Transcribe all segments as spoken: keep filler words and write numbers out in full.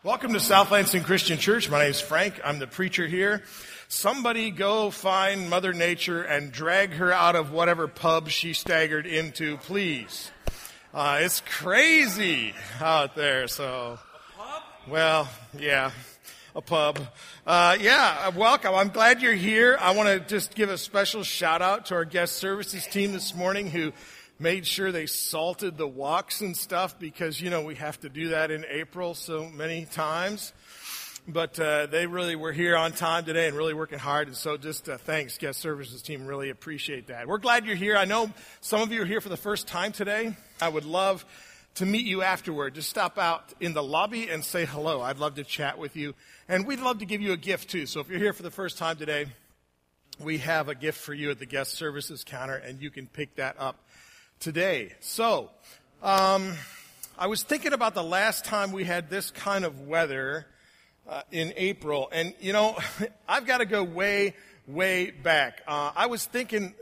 Welcome to South Lansing Christian Church. My name is Frank. I'm the preacher here. Somebody go find Mother Nature and drag her out of whatever pub she staggered into, please. Uh, it's crazy out there, so. A pub? Well, yeah, a pub. Uh, yeah, welcome. I'm glad you're here. I want to just give a special shout out to our guest services team this morning who made sure they salted the walks and stuff because, you know, we have to do that in April so many times. But uh, they really were here on time today and really working hard. And so just uh, thanks, guest services team. Really appreciate that. We're glad you're here. I know some of you are here for the first time today. I would love to meet you afterward. Just stop out in the lobby and say hello. I'd love to chat with you. And we'd love to give you a gift, too. So if you're here for the first time today, we have a gift for you at the guest services counter, and you can pick that up today. So, um, I was thinking about the last time we had this kind of weather uh, in April, and you know, I've got to go way, way back. Uh, I was thinking,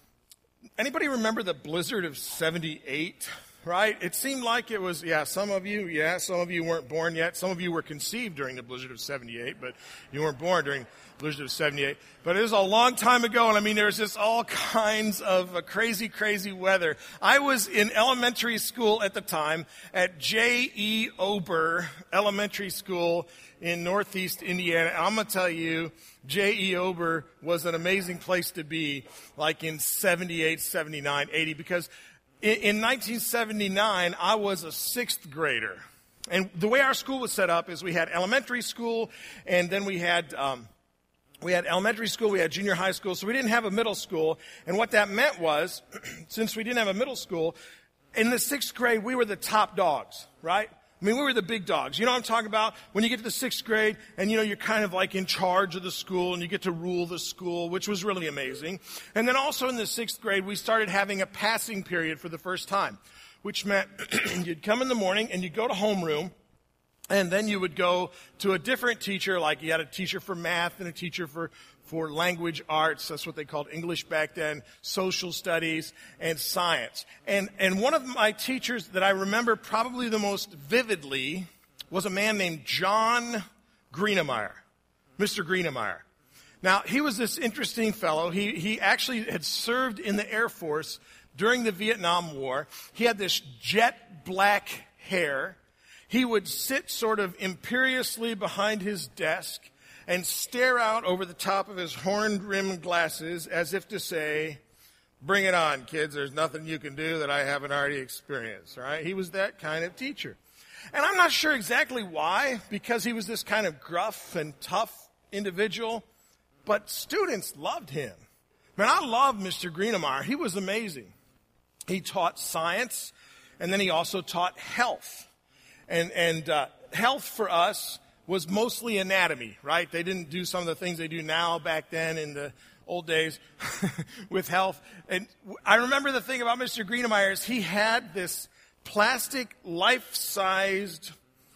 anybody remember the blizzard of seventy-eight? Right? It seemed like it was, yeah, some of you, yeah, some of you weren't born yet. Some of you were conceived during the blizzard of seventy-eight, but you weren't born during the blizzard of seventy-eight. But it was a long time ago, and I mean, there was just all kinds of uh, crazy, crazy weather. I was in elementary school at the time at J E. Ober Elementary School in Northeast Indiana. I'm going to tell you, J E. Ober was an amazing place to be, like in seventy-eight, seventy-nine, eighty, because in nineteen seventy-nine, I was a sixth grader. And the way our school was set up is we had elementary school, and then we had um, we had elementary school, we had junior high school, so we didn't have a middle school. And what that meant was, since we didn't have a middle school, in the sixth grade, we were the top dogs, right? I mean, we were the big dogs. You know what I'm talking about? When you get to the sixth grade and, you know, you're kind of like in charge of the school and you get to rule the school, which was really amazing. And then also in the sixth grade, we started having a passing period for the first time, which meant you'd come in the morning and you'd go to homeroom. And then you would go to a different teacher, like you had a teacher for math and a teacher for, for language arts. That's what they called English back then, social studies, and science. And, and one of my teachers that I remember probably the most vividly was a man named John Greenemeyer, Mister Greenemeyer. Now, he was this interesting fellow. He, he actually had served in the Air Force during the Vietnam War. He had this jet black hair. He would sit sort of imperiously behind his desk and stare out over the top of his horn-rimmed glasses as if to say, bring it on, kids. There's nothing you can do that I haven't already experienced, right? He was that kind of teacher. And I'm not sure exactly why, because he was this kind of gruff and tough individual, but students loved him. Man, I love Mister Greenemeyer. He was amazing. He taught science, and then he also taught health. And, and uh, health for us was mostly anatomy, right? They didn't do some of the things they do now back then in the old days with health. And I remember the thing about Mister Greenemeyer is he had this plastic life-sized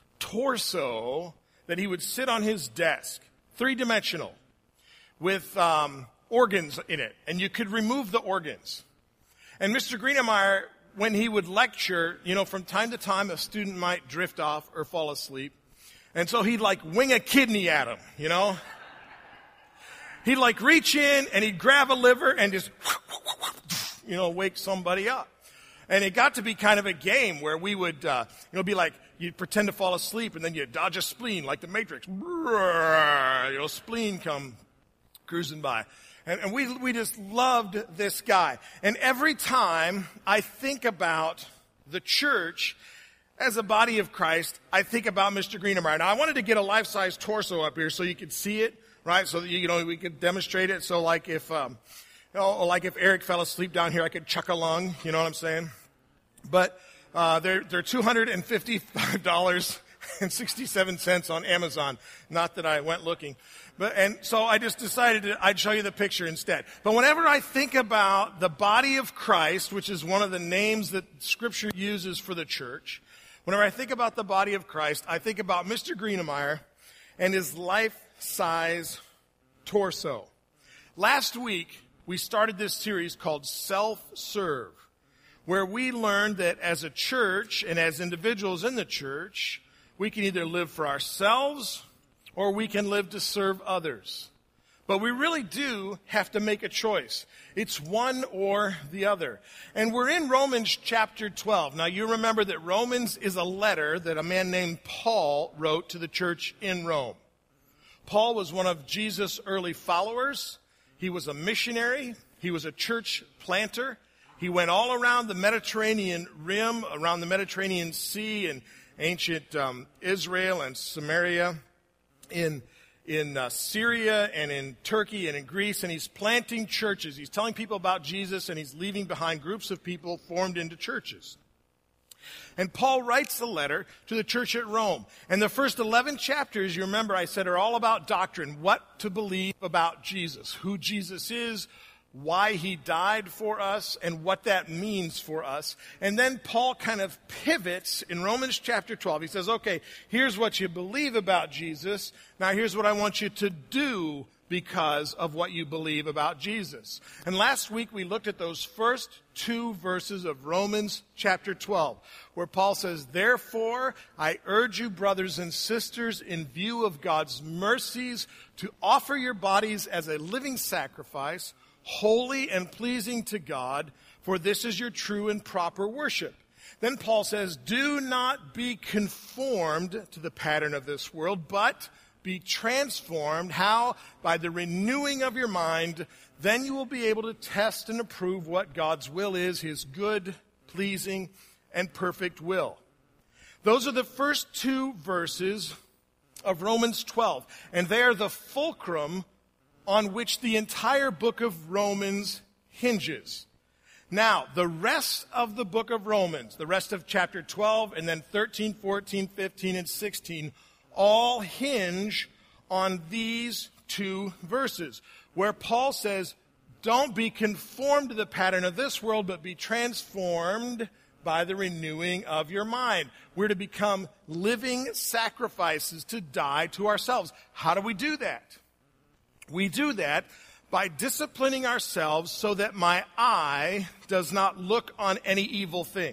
torso that he would sit on his desk, three-dimensional, with um, organs in it. And you could remove the organs. And Mister Greenemeyer, when he would lecture, you know, from time to time, a student might drift off or fall asleep. And so he'd like wing a kidney at him, you know. He'd like reach in and he'd grab a liver and just, you know, wake somebody up. And it got to be kind of a game where we would, uh, you know, be like, you'd pretend to fall asleep and then you'd dodge a spleen like the Matrix. You know, spleen come cruising by. And, and we we just loved this guy. And every time I think about the church as a body of Christ, I think about Mister Greenemeyer. Now, I wanted to get a life-size torso up here so you could see it, right? So that, you know, we could demonstrate it. So like if, um, you know, like if Eric fell asleep down here, I could chuck a lung. You know what I'm saying? But uh, they're they're two hundred fifty-five dollars and sixty-seven cents on Amazon. Not that I went looking. But, and so I just decided to, I'd show you the picture instead. But whenever I think about the body of Christ, which is one of the names that Scripture uses for the church, whenever I think about the body of Christ, I think about Mister Greenemeyer and his life-size torso. Last week, we started this series called Self-Serve, where we learned that as a church and as individuals in the church, We can either live for ourselves or we can live to serve others. But we really do have to make a choice. It's one or the other. And we're in Romans chapter twelve. Now, you remember that Romans is a letter that a man named Paul wrote to the church in Rome. Paul was one of Jesus' early followers. He was a missionary. He was a church planter. He went all around the Mediterranean rim, around the Mediterranean Sea and ancient um, Israel and Samaria, in in uh, Syria and in Turkey and in Greece, and he's planting churches. He's telling people about Jesus, and he's leaving behind groups of people formed into churches. And Paul writes the letter to the church at Rome. And the first eleven chapters, you remember I said, are all about doctrine, what to believe about Jesus, who Jesus is, why he died for us, and what that means for us. And then Paul kind of pivots in Romans chapter twelve. He says, okay, here's what you believe about Jesus. Now here's what I want you to do because of what you believe about Jesus. And last week we looked at those first two verses of Romans chapter twelve, where Paul says, therefore, I urge you, brothers and sisters, in view of God's mercies, to offer your bodies as a living sacrifice, holy and pleasing to God, for this is your true and proper worship. Then Paul says, do not be conformed to the pattern of this world, but be transformed. How? By the renewing of your mind. Then you will be able to test and approve what God's will is, his good, pleasing, and perfect will. Those are the first two verses of Romans twelve, and they are the fulcrum on which the entire book of Romans hinges. Now, the rest of the book of Romans, the rest of chapter twelve, and then thirteen, fourteen, fifteen, and sixteen, all hinge on these two verses, where Paul says, don't be conformed to the pattern of this world, but be transformed by the renewing of your mind. We're to become living sacrifices to die to ourselves. How do we do that? We do that by disciplining ourselves so that my eye does not look on any evil thing,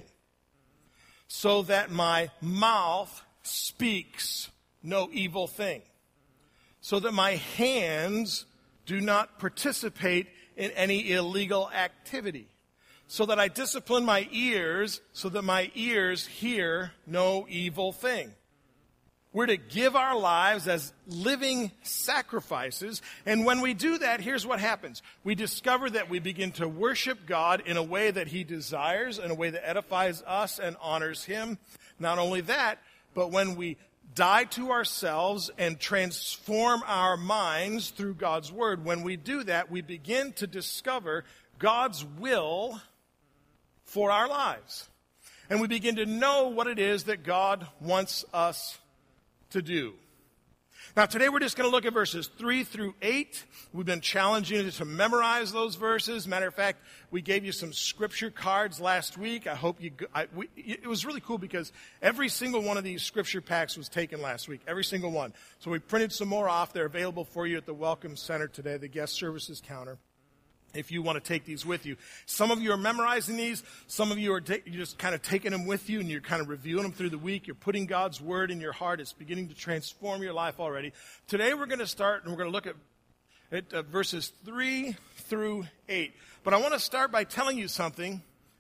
so that my mouth speaks no evil thing, so that my hands do not participate in any illegal activity, so that I discipline my ears so that my ears hear no evil thing. We're to give our lives as living sacrifices. And when we do that, here's what happens. We discover that we begin to worship God in a way that he desires, in a way that edifies us and honors him. Not only that, but when we die to ourselves and transform our minds through God's word, when we do that, we begin to discover God's will for our lives. And we begin to know what it is that God wants us to do. Now, today we're just going to look at verses three through eight. We've been challenging you to memorize those verses. Matter of fact, we gave you some scripture cards last week. I hope you, I, we, it was really cool because every single one of these scripture packs was taken last week. Every single one. So we printed some more off. They're available for you at the Welcome Center today, the guest services counter, if you want to take these with you. Some of you are memorizing these. Some of you are ta- you're just kind of taking them with you, and you're kind of reviewing them through the week. You're putting God's word in your heart. It's beginning to transform your life already. Today we're going to start, and we're going to look at, at uh, verses three through eight. But I want to start by telling you something.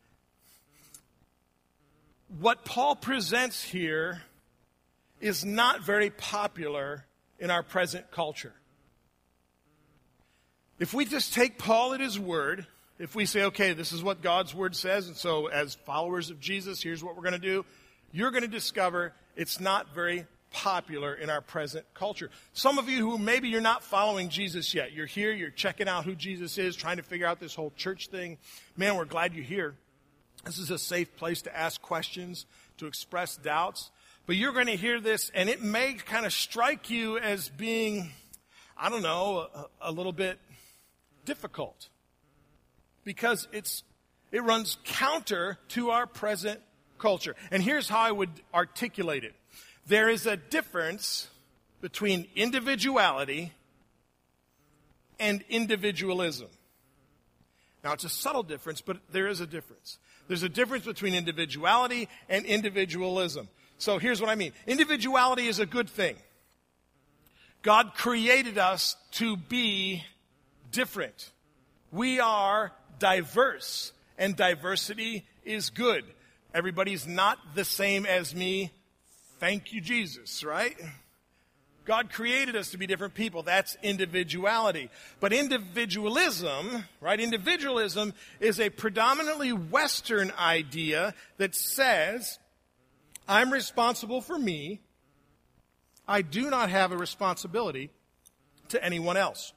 What Paul presents here is not very popular in our present culture. If we just take Paul at his word, if we say, okay, this is what God's word says, and so as followers of Jesus, here's what we're going to do, you're going to discover it's not very popular in our present culture. Some of you who maybe you're not following Jesus yet, you're here, you're checking out who Jesus is, trying to figure out this whole church thing. Man, we're glad you're here. This is a safe place to ask questions, to express doubts. But you're going to hear this, and it may kind of strike you as being, I don't know, a, a little bit difficult, because it's it runs counter to our present culture. And here's how I would articulate it. There is a difference between individuality and individualism. Now, it's a subtle difference, but there is a difference. There's a difference between individuality and individualism. So here's what I mean. Individuality is a good thing. God created us to be different. We are diverse, and diversity is good. Everybody's not the same as me. Thank you, Jesus, right? God created us to be different people. That's individuality. But individualism, right? Individualism is a predominantly Western idea that says, I'm responsible for me. I do not have a responsibility to anyone else.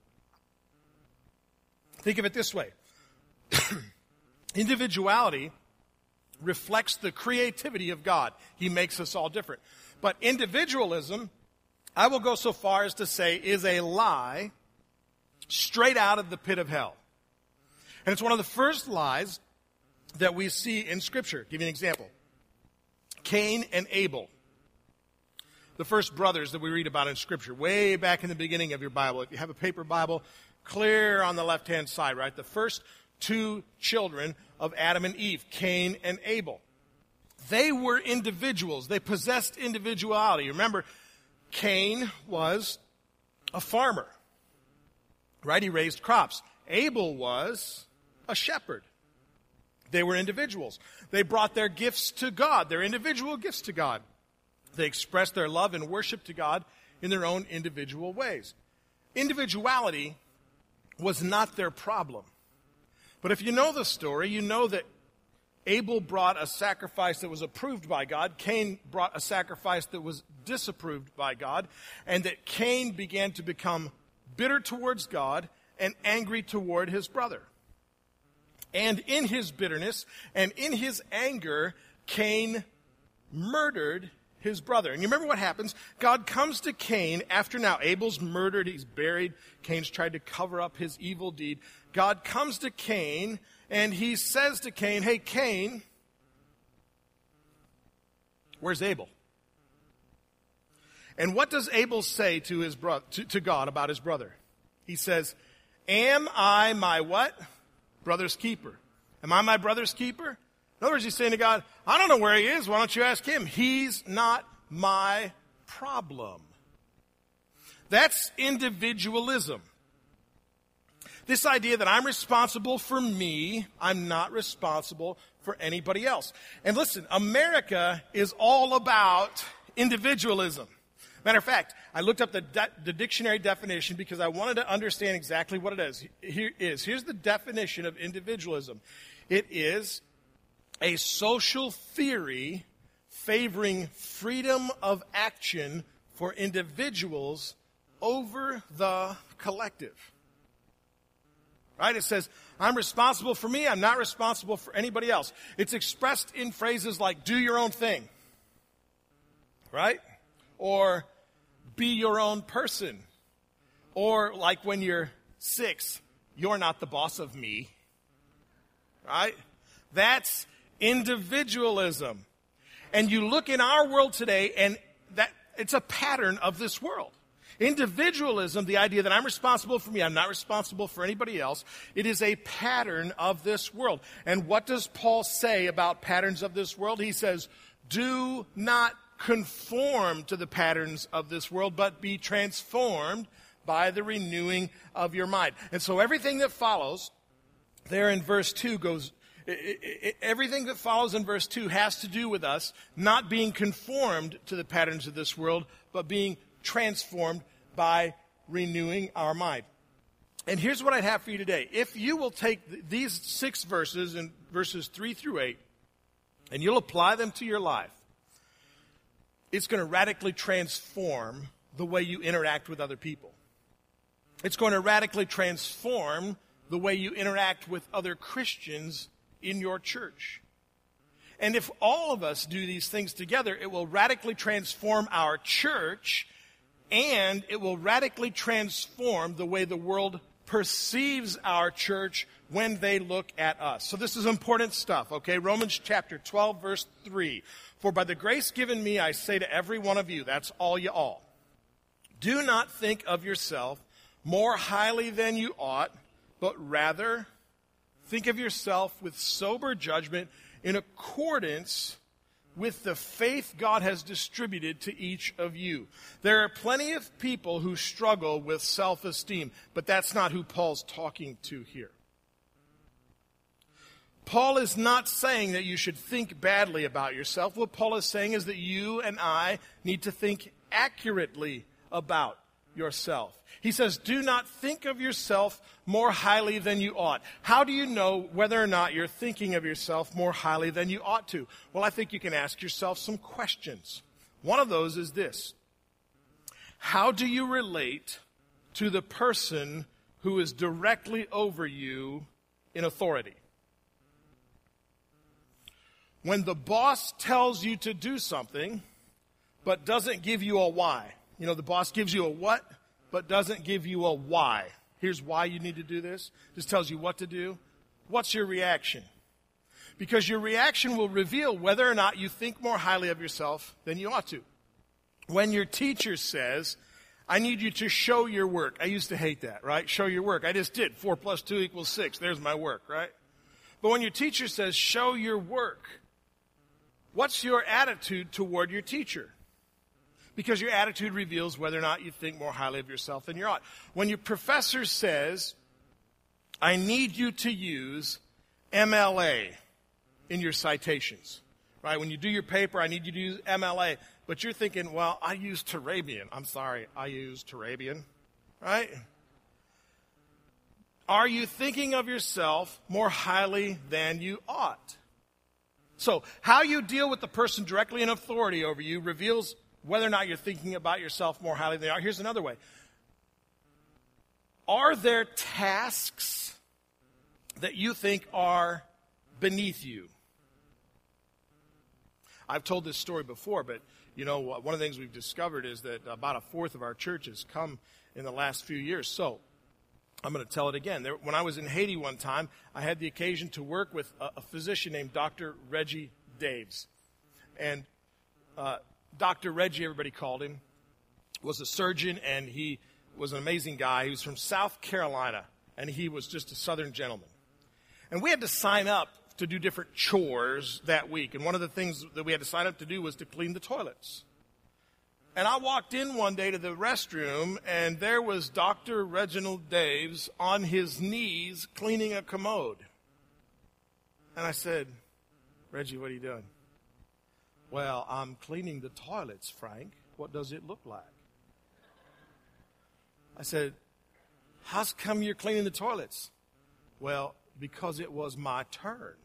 Think of it this way. Individuality reflects the creativity of God. He makes us all different. But individualism, I will go so far as to say, is a lie straight out of the pit of hell. And it's one of the first lies that we see in Scripture. I'll give you an example. Cain and Abel, the first brothers that we read about in Scripture, way back in the beginning of your Bible. If you have a paper Bible, clear on the left-hand side, right? The first two children of Adam and Eve, Cain and Abel. They were individuals. They possessed individuality. Remember, Cain was a farmer, right? He raised crops. Abel was a shepherd. They were individuals. They brought their gifts to God, their individual gifts to God. They expressed their love and worship to God in their own individual ways. Individuality was not their problem. But if you know the story, you know that Abel brought a sacrifice that was approved by God. Cain brought a sacrifice that was disapproved by God. And that Cain began to become bitter towards God and angry toward his brother. And in his bitterness and in his anger, Cain murdered his brother. And you remember what happens? God comes to Cain after now Abel's murdered, he's buried. Cain's tried to cover up his evil deed. God comes to Cain and he says to Cain, hey, Cain, where's Abel? And what does Abel say to his bro- to, to God about his brother? He says, am I my what? Brother's keeper. Am I my brother's keeper? In other words, he's saying to God, I don't know where he is. Why don't you ask him? He's not my problem. That's individualism. This idea that I'm responsible for me, I'm not responsible for anybody else. And listen, America is all about individualism. Matter of fact, I looked up the, de- the dictionary definition because I wanted to understand exactly what it is. Here is. Here's the definition of individualism. It is a social theory favoring freedom of action for individuals over the collective. Right? It says, I'm responsible for me, I'm not responsible for anybody else. It's expressed in phrases like, do your own thing. Right? Or, be your own person. Or, like when you're six, you're not the boss of me. Right? That's individualism. And you look in our world today, and that it's a pattern of this world. Individualism, the idea that I'm responsible for me, I'm not responsible for anybody else, it is a pattern of this world. And what does Paul say about patterns of this world? He says, do not conform to the patterns of this world, but be transformed by the renewing of your mind. And so everything that follows there in verse two goes, it, it, everything that follows in verse two has to do with us not being conformed to the patterns of this world, but being transformed by renewing our mind. And here's what I'd have for you today. If you will take th- these six verses, in verses three through eight, and you'll apply them to your life, it's going to radically transform the way you interact with other people. It's going to radically transform the way you interact with other Christians in your church. And if all of us do these things together, it will radically transform our church, and it will radically transform the way the world perceives our church when they look at us. So this is important stuff, okay? Romans chapter twelve, verse three. For by the grace given me, I say to every one of you, that's all you all, do not think of yourself more highly than you ought, but rather think of yourself with sober judgment in accordance with the faith God has distributed to each of you. There are plenty of people who struggle with self-esteem, but that's not who Paul's talking to here. Paul is not saying that you should think badly about yourself. What Paul is saying is that you and I need to think accurately about yourself. He says, do not think of yourself more highly than you ought. How do you know whether or not you're thinking of yourself more highly than you ought to? Well, I think you can ask yourself some questions. One of those is this: how do you relate to the person who is directly over you in authority? When the boss tells you to do something, but doesn't give you a why. You know, the boss gives you a what, but doesn't give you a why. Here's why you need to do this. Just tells you what to do. What's your reaction? Because your reaction will reveal whether or not you think more highly of yourself than you ought to. When your teacher says, I need you to show your work. I used to hate that, right? Show your work. I just did. Four plus two equals six. There's my work, right? But when your teacher says, show your work, what's your attitude toward your teacher? Because your attitude reveals whether or not you think more highly of yourself than you ought. When your professor says, I need you to use M L A in your citations, right? When you do your paper, I need you to use M L A. But you're thinking, well, I use Turabian. I'm sorry, I use Turabian, right? Are you thinking of yourself more highly than you ought? So how you deal with the person directly in authority over you reveals whether or not you're thinking about yourself more highly than you are. Here's another way. Are there tasks that you think are beneath you? I've told this story before, but, you know, one of the things we've discovered is that about a fourth of our churches come in the last few years. So I'm going to tell it again. There, when I was in Haiti one time, I had the occasion to work with a, a physician named Doctor Reggie Daves. And uh, Doctor Reggie, everybody called him, was a surgeon, and he was an amazing guy. He was from South Carolina, and he was just a southern gentleman. And we had to sign up to do different chores that week. And one of the things that we had to sign up to do was to clean the toilets. And I walked in one day to the restroom, and there was Doctor Reginald Daves on his knees cleaning a commode. And I said, Reggie, what are you doing? Well, I'm cleaning the toilets, Frank. What does it look like? I said, how come you're cleaning the toilets? Well, because it was my turn.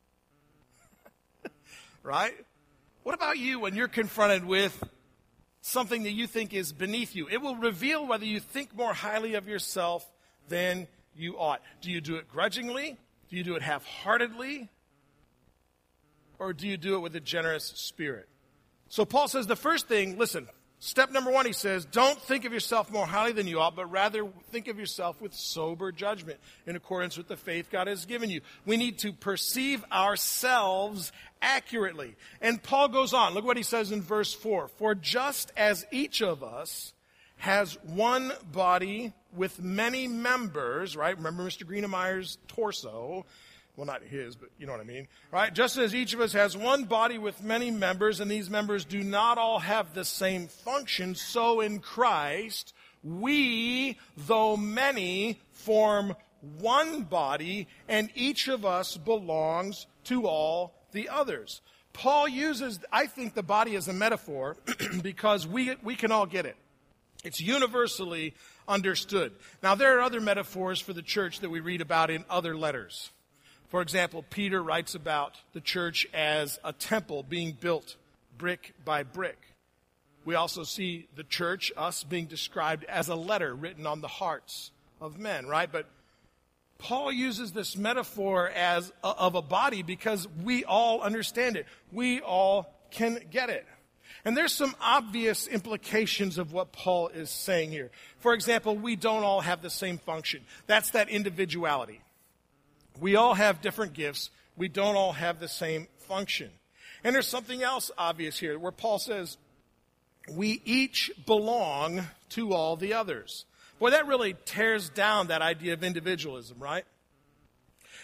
Right? What about you when you're confronted with something that you think is beneath you? It will reveal whether you think more highly of yourself than you ought. Do you do it grudgingly? Do you do it half-heartedly? Or do you do it with a generous spirit? So Paul says the first thing, listen, step number one, he says, don't think of yourself more highly than you ought, but rather think of yourself with sober judgment in accordance with the faith God has given you. We need to perceive ourselves accurately. And Paul goes on. Look what he says in verse four. For just as each of us has one body with many members, right? Remember Mister Greenemeyer's torso. Well, not his, but you know what I mean. Right? Just as each of us has one body with many members, and these members do not all have the same function, so in Christ, we, though many, form one body, and each of us belongs to all the others. Paul uses, I think, the body as a metaphor because we, we can all get it. It's universally understood. Now, there are other metaphors for the church that we read about in other letters. For example, Peter writes about the church as a temple being built brick by brick. We also see the church, us, being described as a letter written on the hearts of men, right? But Paul uses this metaphor as a, of a body because we all understand it. We all can get it. And there's some obvious implications of what Paul is saying here. For example, we don't all have the same function. That's that individuality. We all have different gifts. We don't all have the same function. And there's something else obvious here where Paul says, we each belong to all the others. Boy, that really tears down that idea of individualism, right?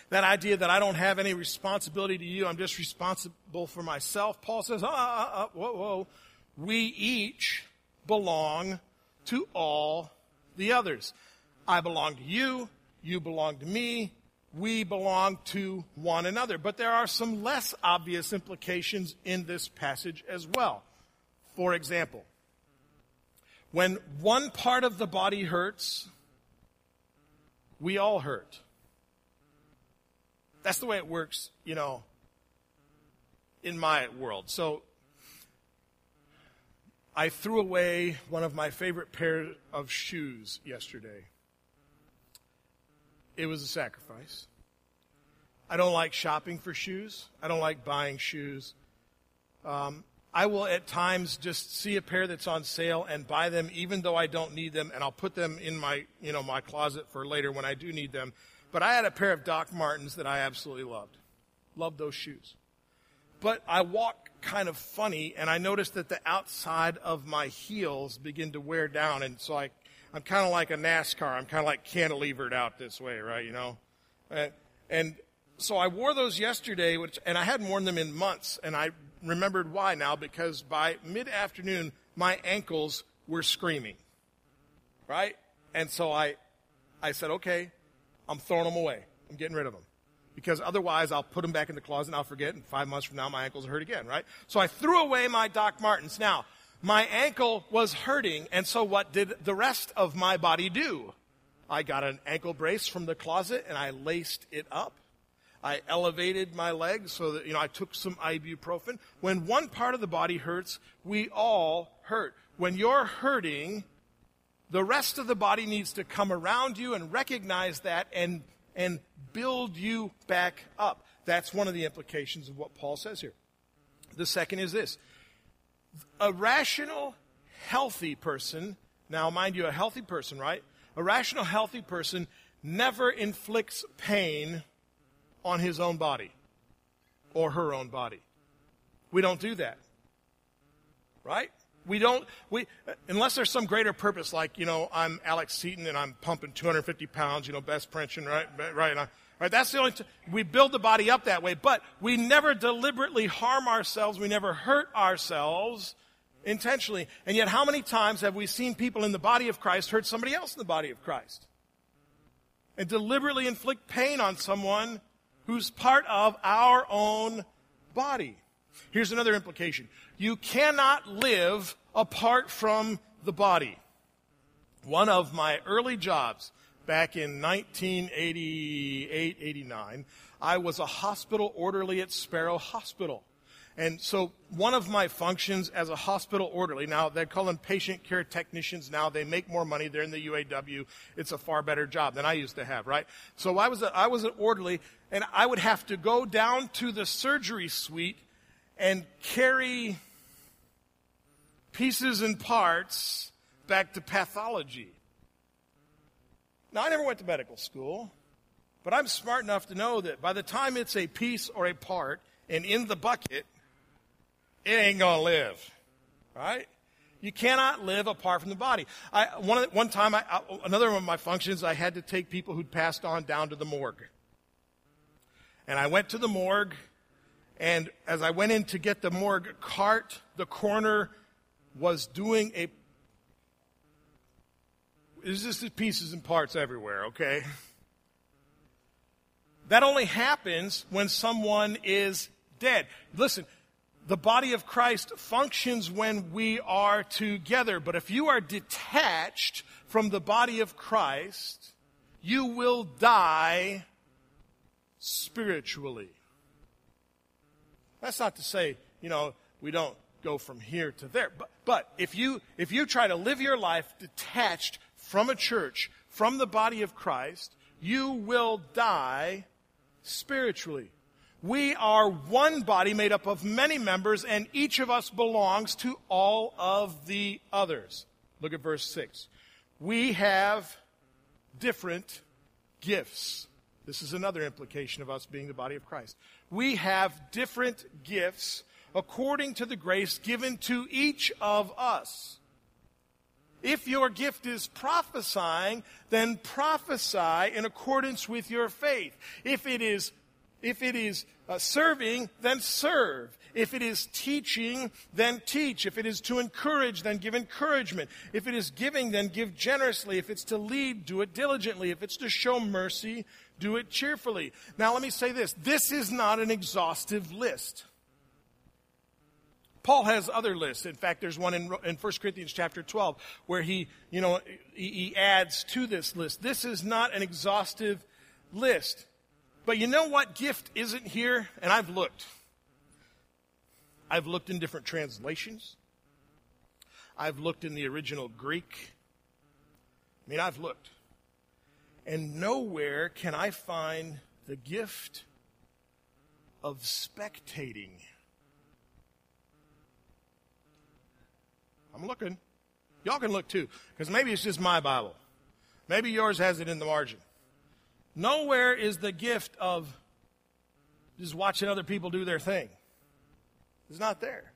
That idea that I don't have any responsibility to you, I'm just responsible for myself. Paul says, ah, ah, ah, whoa, whoa. We each belong to all the others. I belong to you, you belong to me, we belong to one another. But there are some less obvious implications in this passage as well. For example, when one part of the body hurts, we all hurt. That's the way it works, you know, in my world. So I threw away one of my favorite pair of shoes yesterday. It was a sacrifice. I don't like shopping for shoes. I don't like buying shoes. Um, I will at times just see a pair that's on sale and buy them even though I don't need them, and I'll put them in my, you know, my closet for later when I do need them. But I had a pair of Doc Martens that I absolutely loved. Loved those shoes. But I walk kind of funny, and I noticed that the outside of my heels begin to wear down, and so I, I'm kind of like a NASCAR. I'm kind of like cantilevered out this way, right, you know? And, and so I wore those yesterday, which, and I hadn't worn them in months, and I remembered why now, because by mid-afternoon, my ankles were screaming, right? And so I, I said, okay, I'm throwing them away. I'm getting rid of them. Because otherwise, I'll put them back in the closet and I'll forget, and five months from now, my ankles hurt again, right? So I threw away my Doc Martens. Now, my ankle was hurting, and so what did the rest of my body do? I got an ankle brace from the closet, and I laced it up. I elevated my legs so that, you know, I took some ibuprofen. When one part of the body hurts, we all hurt. When you're hurting, the rest of the body needs to come around you and recognize that and, and build you back up. That's one of the implications of what Paul says here. The second is this. A rational, healthy person, now mind you, a healthy person, right? A rational, healthy person never inflicts pain on his own body or her own body. We don't do that, right? We don't, we, unless there's some greater purpose, like, you know, I'm Alex Seaton and I'm pumping two hundred fifty pounds, you know, best pension, right? Right. And I, right. That's the only, t- we build the body up that way, but we never deliberately harm ourselves. We never hurt ourselves intentionally. And yet, how many times have we seen people in the body of Christ hurt somebody else in the body of Christ? And deliberately inflict pain on someone who's part of our own body. Here's another implication. You cannot live apart from the body. One of my early jobs back in nineteen eighty-eight, eighty-nine, I was a hospital orderly at Sparrow Hospital. And so one of my functions as a hospital orderly, now they call them patient care technicians now. They make more money. They're in the U A W. It's a far better job than I used to have, right? So I was a, I was an orderly, and I would have to go down to the surgery suite and carry pieces and parts back to pathology. Now, I never went to medical school, but I'm smart enough to know that by the time it's a piece or a part and in the bucket, it ain't going to live, right? You cannot live apart from the body. I, one, one time, I, I, another one of my functions, I had to take people who'd passed on down to the morgue. And I went to the morgue, and as I went in to get the morgue cart, the coroner was doing a... It's just pieces and parts everywhere, okay? That only happens when someone is dead. Listen, the body of Christ functions when we are together. But if you are detached from the body of Christ, you will die spiritually. That's not to say, you know, we don't go from here to there. But, but if you if you try to live your life detached from a church, from the body of Christ, you will die spiritually. We are one body made up of many members, and each of us belongs to all of the others. Look at verse six. We have different gifts. This is another implication of us being the body of Christ. We have different gifts according to the grace given to each of us. If your gift is prophesying, then prophesy in accordance with your faith. If it is, if it is uh, serving, then serve. If it is teaching, then teach. If it is to encourage, then give encouragement. If it is giving, then give generously. If it's to lead, do it diligently. If it's to show mercy, do it cheerfully. Now let me say this. This is not an exhaustive list. Paul has other lists. In fact, there's one in, in First Corinthians chapter twelve where he, you know, he, he adds to this list. This is not an exhaustive list. But you know what gift isn't here? And I've looked. I've looked in different translations. I've looked in the original Greek. I mean, I've looked. And nowhere can I find the gift of spectating. I'm looking. Y'all can look too, because maybe it's just my Bible. Maybe yours has it in the margin. Nowhere is the gift of just watching other people do their thing. It's not there.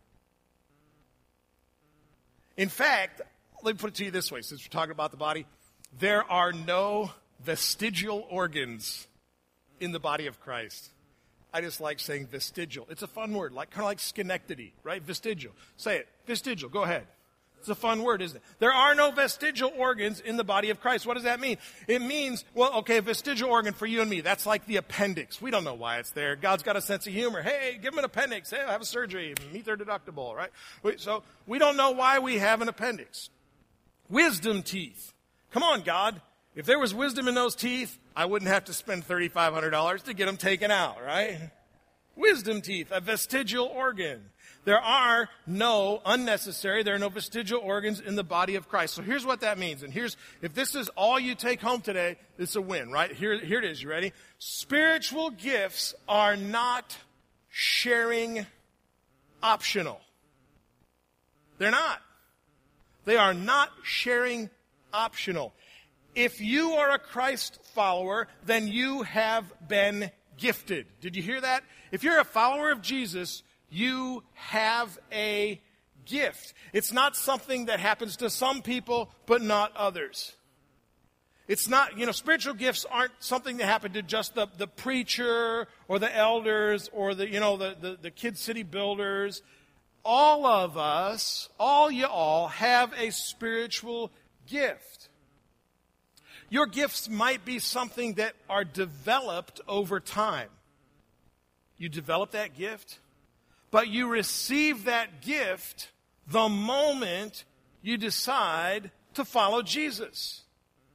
In fact, let me put it to you this way, since we're talking about the body. There are no vestigial organs in the body of Christ. I just like saying vestigial. It's a fun word, like kind of like Schenectady, right? Vestigial. Say it. Vestigial. Go ahead. It's a fun word, isn't it? There are no vestigial organs in the body of Christ. What does that mean? It means, well, okay, a vestigial organ for you and me. That's like the appendix. We don't know why it's there. God's got a sense of humor. Hey, give them an appendix. Hey, have a surgery. Meet their deductible, right? So we don't know why we have an appendix. Wisdom teeth. Come on, God. If there was wisdom in those teeth, I wouldn't have to spend three thousand five hundred dollars to get them taken out, right? Wisdom teeth, a vestigial organ. There are no unnecessary, there are no vestigial organs in the body of Christ. So here's what that means. And here's, if this is all you take home today, it's a win, right? Here, here it is. You ready? Spiritual gifts are not sharing optional. They're not. They are not sharing optional. If you are a Christ follower, then you have been gifted. Did you hear that? If you're a follower of Jesus, you have a gift. It's not something that happens to some people, but not others. It's not, you know, spiritual gifts aren't something that happen to just the, the preacher or the elders or the, you know, the, the, the Kid City builders. All of us, all you all, have a spiritual gift. Your gifts might be something that are developed over time. You develop that gift, but you receive that gift the moment you decide to follow Jesus.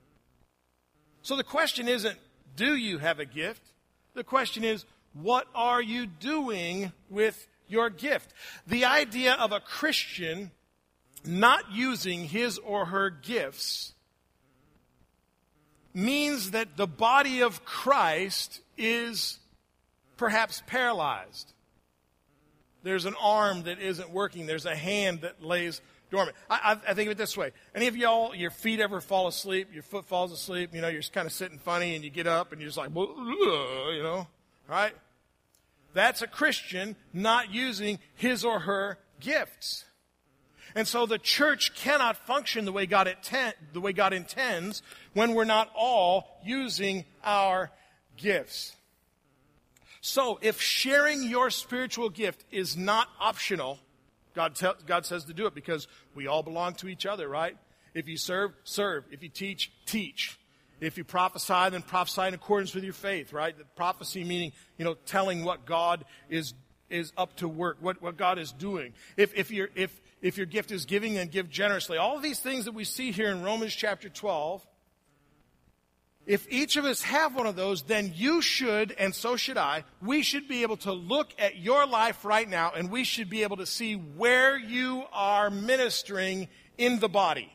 So the question isn't, do you have a gift? The question is, what are you doing with your gift? The idea of a Christian not using his or her gifts means that the body of Christ is perhaps paralyzed. There's an arm that isn't working. There's a hand that lays dormant. I, I, I think of it this way. Any of y'all, your feet ever fall asleep? Your foot falls asleep. You know, you're just kind of sitting funny and you get up and you're just like, you know, right? That's a Christian not using his or her gifts. And so the church cannot function the way God intent, the way God intends when we're not all using our gifts. So if sharing your spiritual gift is not optional, God, te- God says to do it because we all belong to each other, right? If you serve, serve. If you teach, teach. If you prophesy, then prophesy in accordance with your faith, right? The prophecy meaning, you know, telling what God is is up to work, what, what God is doing. If if your if if your gift is giving, then give generously. All of these things that we see here in Romans chapter twelve, if each of us have one of those, then you should, and so should I, we should be able to look at your life right now, and we should be able to see where you are ministering in the body.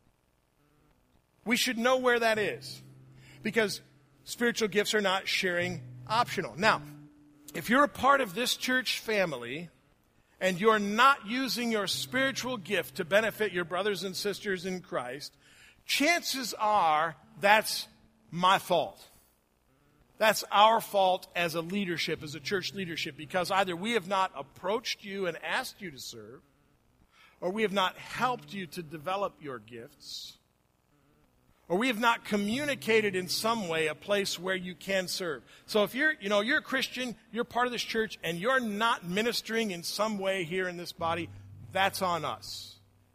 We should know where that is, because spiritual gifts are not sharing optional. Now, if you're a part of this church family and you're not using your spiritual gift to benefit your brothers and sisters in Christ, chances are that's my fault. That's our fault as a leadership, as a church leadership, because either we have not approached you and asked you to serve, or we have not helped you to develop your gifts, or we have not communicated in some way a place where you can serve. So if you're, you know, you're a Christian, you're part of this church, and you're not ministering in some way here in this body, that's on us.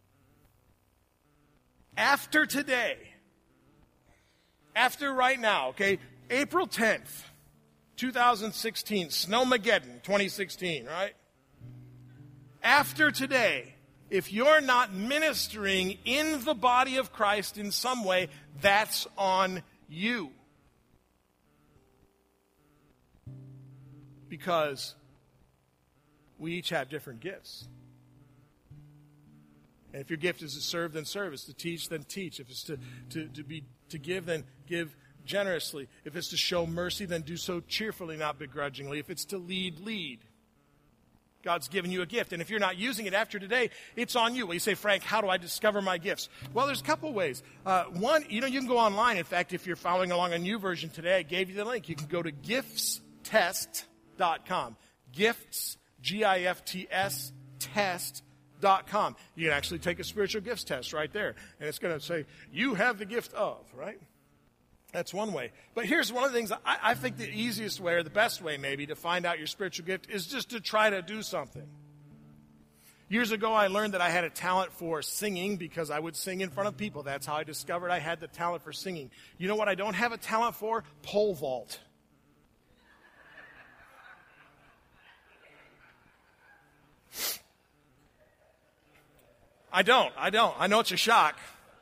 After today, after right now, okay, April tenth, twenty sixteen, Snowmageddon twenty sixteen, right? After today, if you're not ministering in the body of Christ in some way, that's on you. Because we each have different gifts. And if your gift is to serve, then serve. If it's to teach, then teach. If it's to, to, to be to give, then give generously. If it's to show mercy, then do so cheerfully, not begrudgingly. If it's to lead, lead. God's given you a gift. And if you're not using it after today, it's on you. Well, you say, Frank, how do I discover my gifts? Well, there's a couple ways. Uh, one, you know, you can go online. In fact, if you're following along on YouVersion today, I gave you the link. You can go to gifts test dot com. Gifts, G I F T S, test dot com. You can actually take a spiritual gifts test right there. And it's going to say, you have the gift of, right? That's one way. But here's one of the things, I, I think the easiest way, or the best way maybe, to find out your spiritual gift is just to try to do something. Years ago, I learned that I had a talent for singing because I would sing in front of people. That's how I discovered I had the talent for singing. You know what I don't have a talent for? Pole vault. I don't. I don't. I know it's a shock.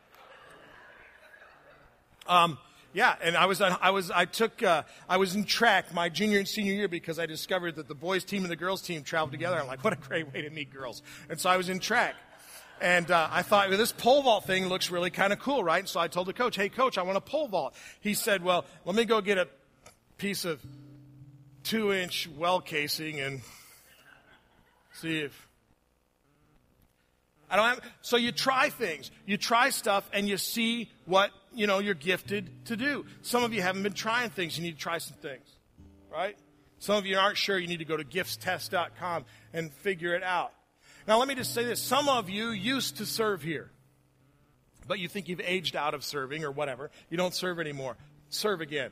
Um... Yeah, and I was I was I took uh, I was in track my junior and senior year because I discovered that the boys team and the girls team traveled together. I'm like, what a great way to meet girls! And so I was in track, and uh, I thought, well, this pole vault thing looks really kind of cool, right? And so I told the coach, hey, coach, I want a pole vault. He said, well, let me go get a piece of two-inch well casing and see if. I don't have, so you try things, you try stuff, and you see what, you know, you're gifted to do. Some of you haven't been trying things. You need to try some things, right? Some of you aren't sure. You need to go to gifts test dot com and figure it out. Now, let me just say this. Some of you used to serve here, but you think you've aged out of serving or whatever. You don't serve anymore. Serve again.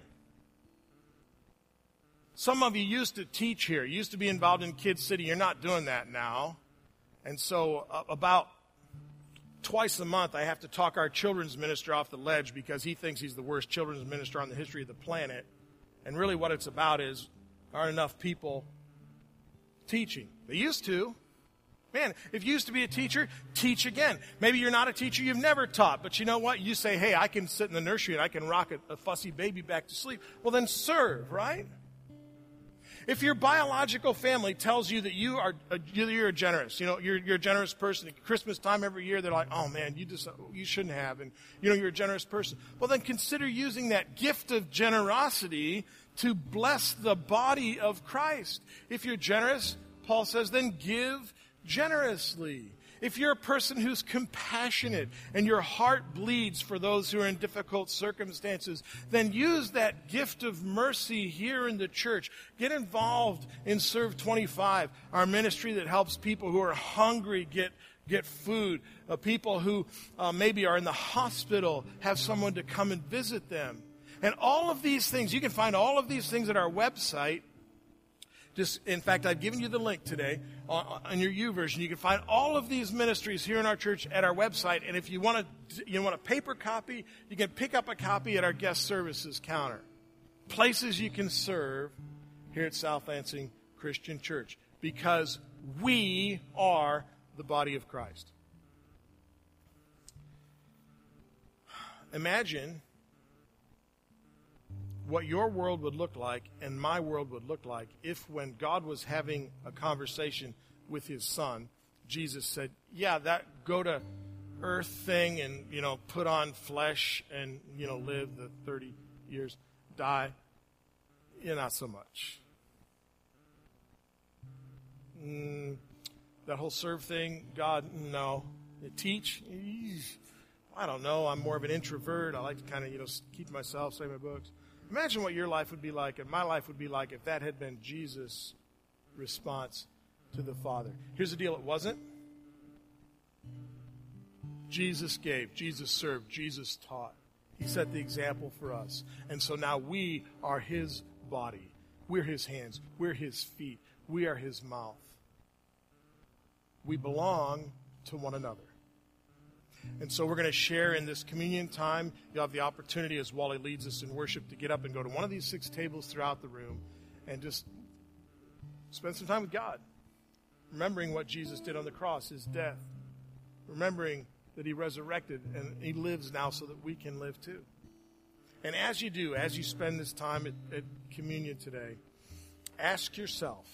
Some of you used to teach here. You used to be involved in Kids City. You're not doing that now. And so uh, about twice a month, I have to talk our children's minister off the ledge because he thinks he's the worst children's minister on the history of the planet. And really what it's about is, aren't enough people teaching. They used to. Man, if you used to be a teacher, teach again. Maybe you're not a teacher, you've never taught. But you know what? You say, hey, I can sit in the nursery and I can rock a, a fussy baby back to sleep. Well, then serve, right? If your biological family tells you that you are a, you're a generous, you know, you're, you're a generous person. At Christmas time every year, they're like, oh man, you just you shouldn't have, and you know you're a generous person. Well, then consider using that gift of generosity to bless the body of Christ. If you're generous, Paul says, then give generously. If you're a person who's compassionate and your heart bleeds for those who are in difficult circumstances, then use that gift of mercy here in the church. Get involved in Serve twenty-five, our ministry that helps people who are hungry get get food. Uh, people who uh, maybe are in the hospital have someone to come and visit them. And all of these things, you can find all of these things at our website. Just, in fact, I've given you the link today on, on your YouVersion. You can find all of these ministries here in our church at our website. And if you want to, you want a paper copy, you can pick up a copy at our guest services counter. Places you can serve here at South Lansing Christian Church, because we are the body of Christ. Imagine what your world would look like and my world would look like if, when God was having a conversation with his son, Jesus said, yeah, that go to earth thing and, you know, put on flesh and, you know, live the thirty years, die. Yeah, not so much. Mm, that whole serve thing, God, no. Teach? I don't know. I'm more of an introvert. I like to kind of, you know, keep to myself, say my books. Imagine what your life would be like and my life would be like if that had been Jesus' response to the Father. Here's the deal. It wasn't. Jesus gave, Jesus served, Jesus taught. He set the example for us. And so now we are his body. We're his hands. We're his feet. We are his mouth. We belong to one another. And so we're going to share in this communion time. You'll have the opportunity, as Wally leads us in worship, to get up and go to one of these six tables throughout the room and just spend some time with God, remembering what Jesus did on the cross, his death, remembering that he resurrected and he lives now so that we can live too. And as you do, as you spend this time at, at communion today, ask yourself,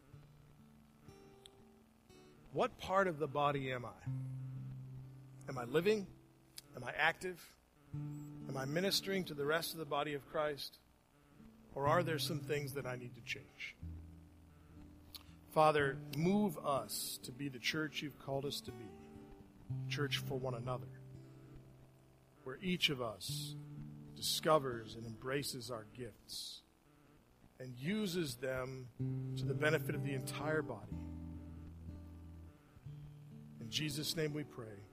what part of the body am I? Am I living? Am I active? Am I ministering to the rest of the body of Christ? Or are there some things that I need to change? Father, move us to be the church you've called us to be. Church for one another. Where each of us discovers and embraces our gifts and uses them to the benefit of the entire body. In Jesus' name we pray.